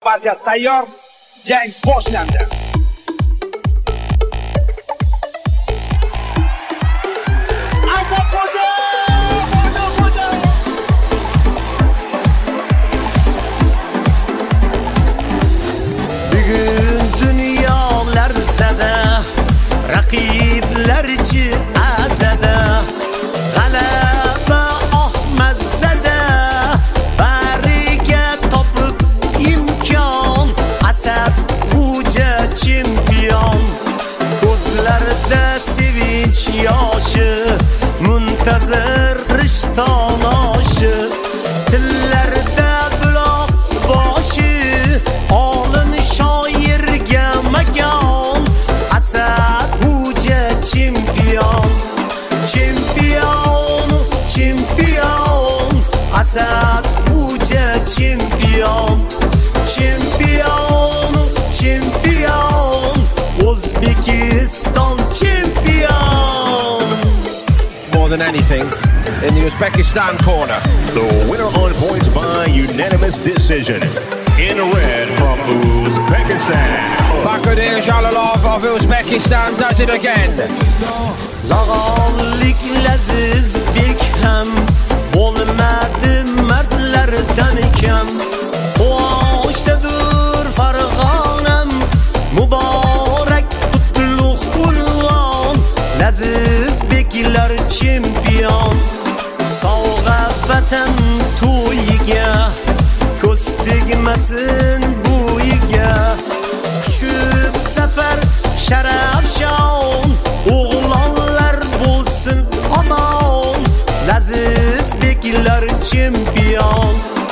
Barchasi tayyor. Jang boshlandi. Bugun dunyolar zada, raqiblarchi azada. G'alaba Ahmadzada, bariga topib imkon. Asad Xo'ja chempion, ko'zlarida sevinch yoshi, muntazir rishton oshi. Tillarda buloq boshi, olim shoirga makon. Asad Xo'ja chempion, chempion, chempion. Asad Xo'ja chempion, chempion, chempion. O'zbekiston chempion. More than anything, in the Uzbekistan corner. The winner on points by unanimous decision. In red from Uzbekistan, Bakudir Jalolov of Uzbekistan does it again. Lag'onlik laziz bek ham bo'lmadi mardlardan kam. Qo'shdadur Farg'onam, muborak qutlug' unvon. Laziz beklar chempion, sovg'a vatan to'yiga, ko'z tegmasin bo'yiga. Kuchib safar sharaf shon, o'g'lonlar bo'lsin omon. Laziz beklar chempion,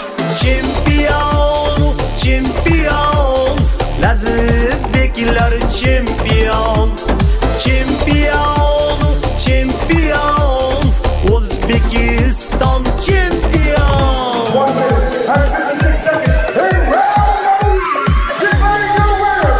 chempion, chempion. Laziz beklar chempion, chempion, chempion. O'zbekiston chempion. 1 minute and 56 seconds in round number 1. Defending your winner,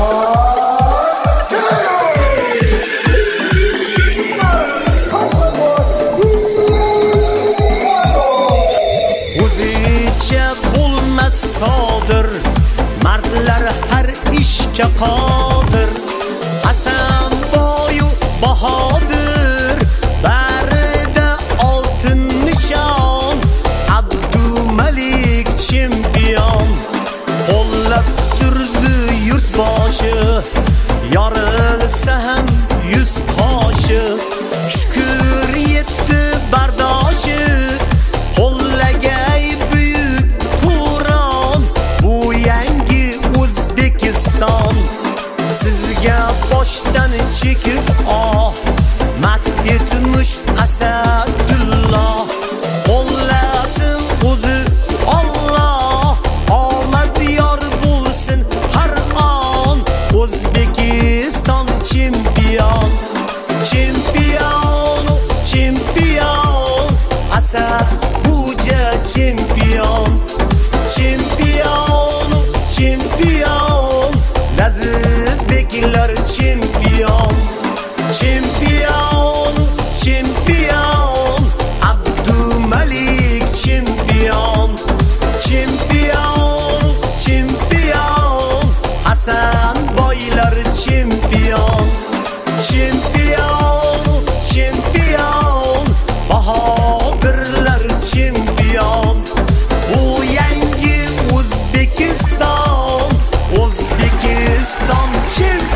o'zicha bo'lmas sodir, mardlar har ishga qodir. Hasan boyu bahodir, barida oltin nishon. Abdumalik chempion, qo'llab turdi yurtboshi. Yorilsa ham yuz qoshi, shukr yetdi bardoshi. Qo'llagay buyuk Turon, bu yangi O'zbekiston. Sizga boshdan chekib madh etmish Asadulloh. Qo'llasin o'zi Alloh, omad yor bo'lsin har on. O'zbekiston chempion, chempion, chempion. Asad Xo'ja chempion, chempion, chempion. Laziz beklar chempion, chempion, chempion. Abdumalik chempion, chempion, chempion. Hasan boylar chempion, chempion, chempion. Bahodirlar chempion. Bu yangi O'zbekiston, O'zbekiston chempion.